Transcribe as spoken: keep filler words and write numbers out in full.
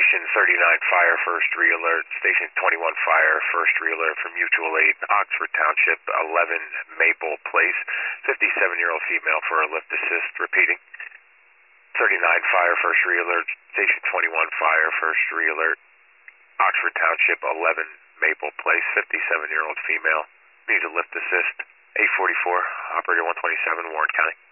Station thirty-nine Fire, first re-alert. Station twenty-one Fire, first re-alert from Mutual Aid, Oxford Township, eleven Maple Place. fifty-seven-year-old female for a lift assist. Repeating. thirty-nine Fire, first re-alert. Station twenty-one Fire, first re-alert. Oxford Township, eleven Maple Place. fifty-seven-year-old female needs a lift assist. eight forty-four, operator one twenty-seven, Warren County.